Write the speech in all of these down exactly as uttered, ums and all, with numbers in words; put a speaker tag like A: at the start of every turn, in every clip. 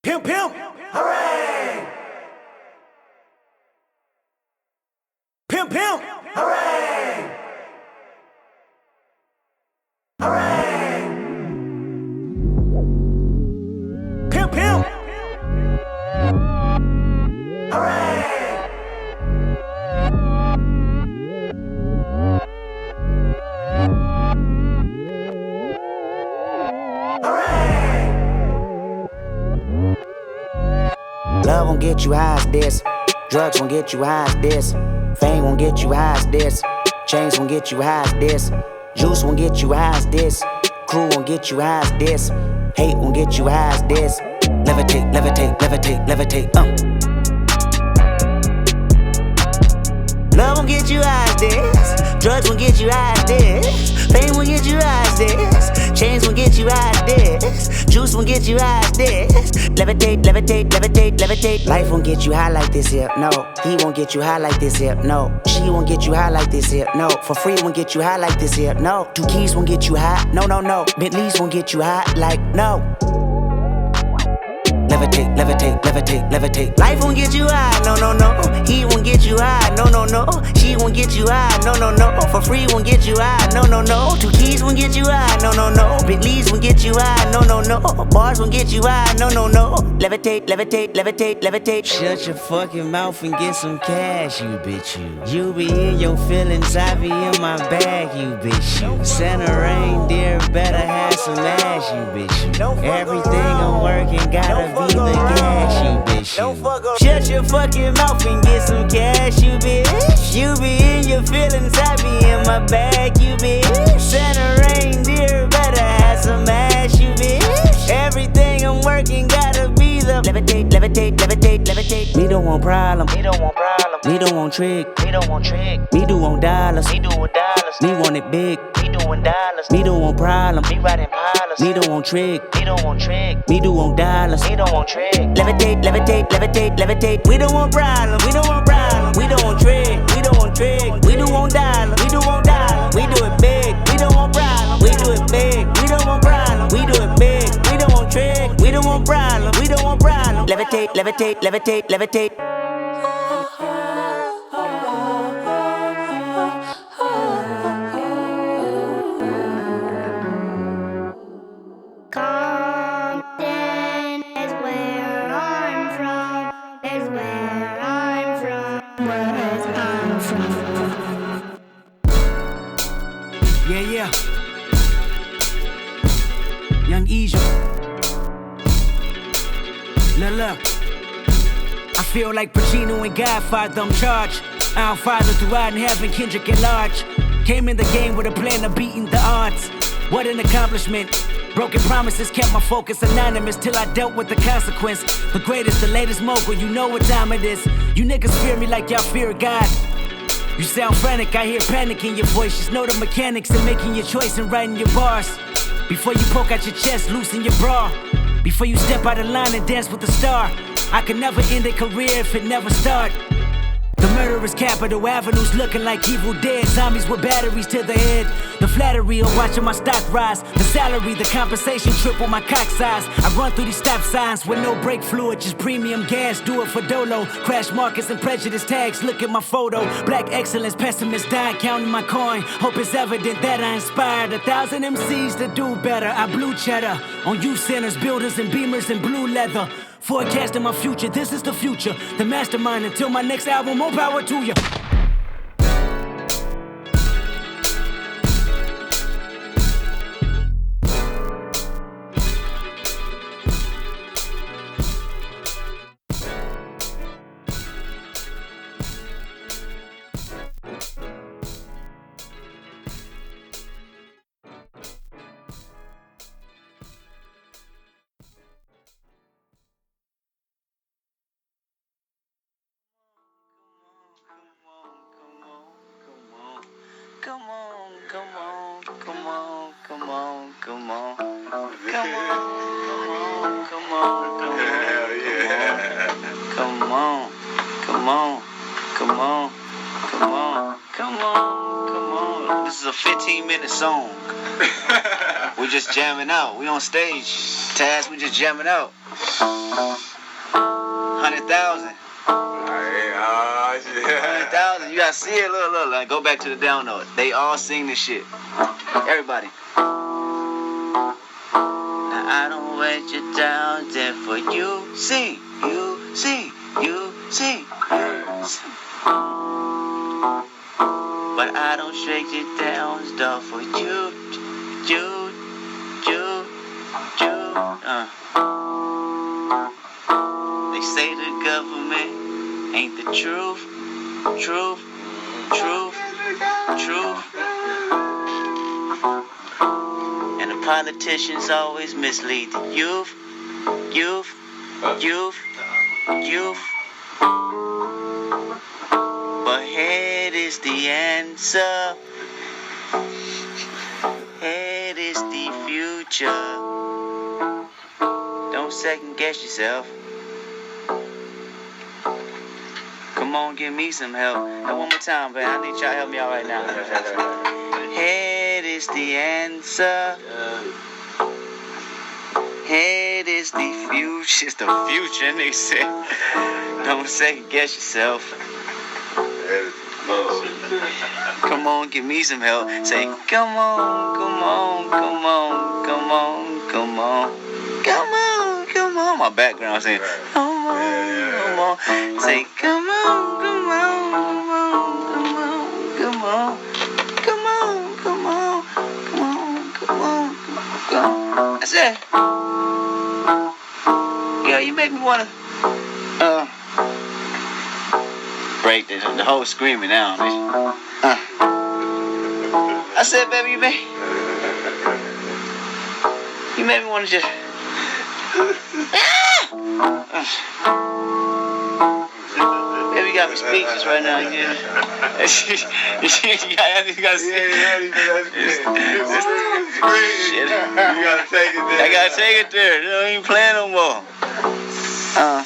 A: Pimp, pimp, hooray! Pimp, pimp, hooray! Hooray! Pimp, pimp, hooray!
B: Love won't get you high as this. Drugs won't get you high as this. Fame won't get you high as this. Chains won't get you high as this. Juice won't get you high as this. Crew won't get you high as this. Hate won't get you high as this. Levitate, levitate, levitate, levitate, uh. Love won't get you high as this. Drugs won't get you high as this. Fame won't get you high as this. Chains won't get you high as this. Juice won't get you high as this. Levitate, levitate, levitate, levitate. Life won't get you high like this here, no. He won't get you high like this here, no. She won't get you high like this here, no. For free won't get you high like this here, no. Two keys won't get you high, no, no, no. Bentleys won't get you high like no. Levitate, levitate, levitate, levitate. Life won't get you high, no, no, no. He won't get you high, no, no, no. She won't get you high, no, no, no. For free won't get you high, no, no, no. Two keys won't get you high, no, no, no. Bentleys won't get you high, no, no, no. Bars won't get you high, no, no, no. Levitate, levitate, levitate, levitate.
C: Shut your fucking mouth and get some cash, you bitch, you. You be in your feelings, I be in my bag, you bitch, you. Santa reindeer better have some ass, you bitch, you. Everything I'm working gotta be the gas, you bitch, you. Shut your fucking mouth and get some cash, you bitch. You be in your feelings, I be in my bag, you bitch. Santa reindeer better have some ass, you bitch. Everything I'm working gotta be the levitate, levitate, levitate, levitate. Me don't want problem, me don't want problem. Me don't want trick, me don't want trick. Me do want dollars, me do want dollars. Me want it big, me doing dollars. Me don't want problem, me riding pilots. Me don't want trick, me don't want trick. Me do want dollars, me don't want trick. Levitate, levitate, levitate, levitate. We don't want problem, we don't want problem. We don't want trick, we don't want trick. We do want dollars, we do want dollars. We do it big, we don't want problem. We do it big, we don't want problem. We do it big, we don't want trick. We don't want problem, we don't want problem. Levitate, levitate, levitate, levitate.
D: Compton is where I'm from, is where I'm from, where I'm from.
A: Yeah, yeah. Young Asia. Look, look. I feel like Pacino and Godfather, I'm charged. Our Father throughout in heaven, Kendrick and Large. Came in the game with a plan of beating the odds. What an accomplishment. Broken promises kept my focus anonymous till I dealt with the consequence. The greatest, the latest mogul, you know what time it is. You niggas fear me like y'all fear God. You sound frantic, I hear panic in your voice. Just know the mechanics of making your choice and writing your bars. Before you poke out your chest, loosen your bra. Before you step out of line and dance with the star. I could never end a career if it never start. The murderous capital avenues looking like evil dead. Zombies with batteries to the head. The flattery of watching my stock rise. The salary, the compensation triple my cock size. I run through these stop signs with no brake fluid, just premium gas. Do it for Dolo. Crash markets and prejudice tags. Look at my photo. Black excellence, pessimist died counting my coin. Hope it's evident that I inspired a thousand M Cs to do better. I blew cheddar on youth centers, builders and beamers and blue leather. Forecasting my future, this is the future. The mastermind until my next album, more power to you.
C: Come on, come on, come on, come on, come on, come on, come on, come on, come on,
E: Hell yeah.
C: come on, come on, come on, come on, come on, come on. This is a fifteen minute song. We're just jamming out. We on stage. Taz, we just jamming out.
F: hundred thousand.
E: Hey, oh, shit.
F: hundred thousand. You gotta see it. Look, look, look. Go back to the down note. They all sing this shit. Everybody. Now I don't wait you down there for you. See, you see, you see, you see. But I don't shake it down, stuff for you, you, you, you. Uh. They say the government ain't the truth, truth, truth, truth. And the politicians always mislead the youth, youth, youth, youth. But head is the answer. Head is the future. Don't second guess yourself. Come on, give me some help. And one more time, man. I need y'all to help me out right now. Head is the answer. Head is the future. It's the future, they say. Don't second guess yourself. Come on, give me some help. Say, come on, come on, come on, come on, come on, come on, come on. My background saying, come on, come on. Say, come on, come on, come on, come on, come on, come on, come on, come on, come on. That's it. Yeah, you make me wanna uh break the, the whole screaming now. Uh. I said, baby, you made you made me want to just. uh. Baby, you got me speechless right now. You, you, you gotta, you gotta see. Shit.
E: You gotta take it there.
F: I gotta take it there. You don't even play no more. Uh.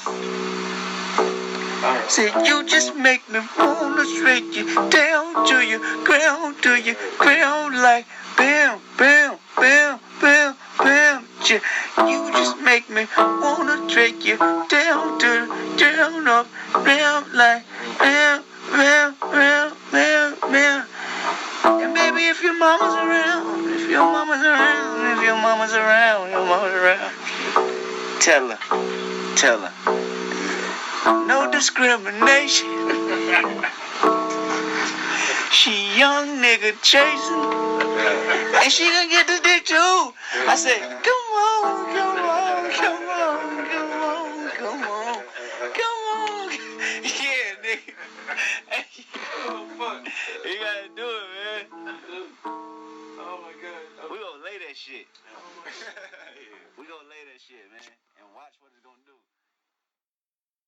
F: See, you just make me wanna straight you down to your ground, to your ground like bam, bam, bam, bam, bam. You just make me wanna straight you down to down up, down like bam, bam, bam, bam, bam. And baby, if your mama's around, if your mama's around, if your mama's around, your mama's around, tell her, tell her. No discrimination. She young nigga chasing, and she gonna get this dick too. I said, come on, come on, come on, come on, come on, come on. Yeah, nigga. Hey, fuck. You gotta do it, man. Oh my God. We gonna lay that shit. We gonna lay that shit, man, and watch what it's gonna do.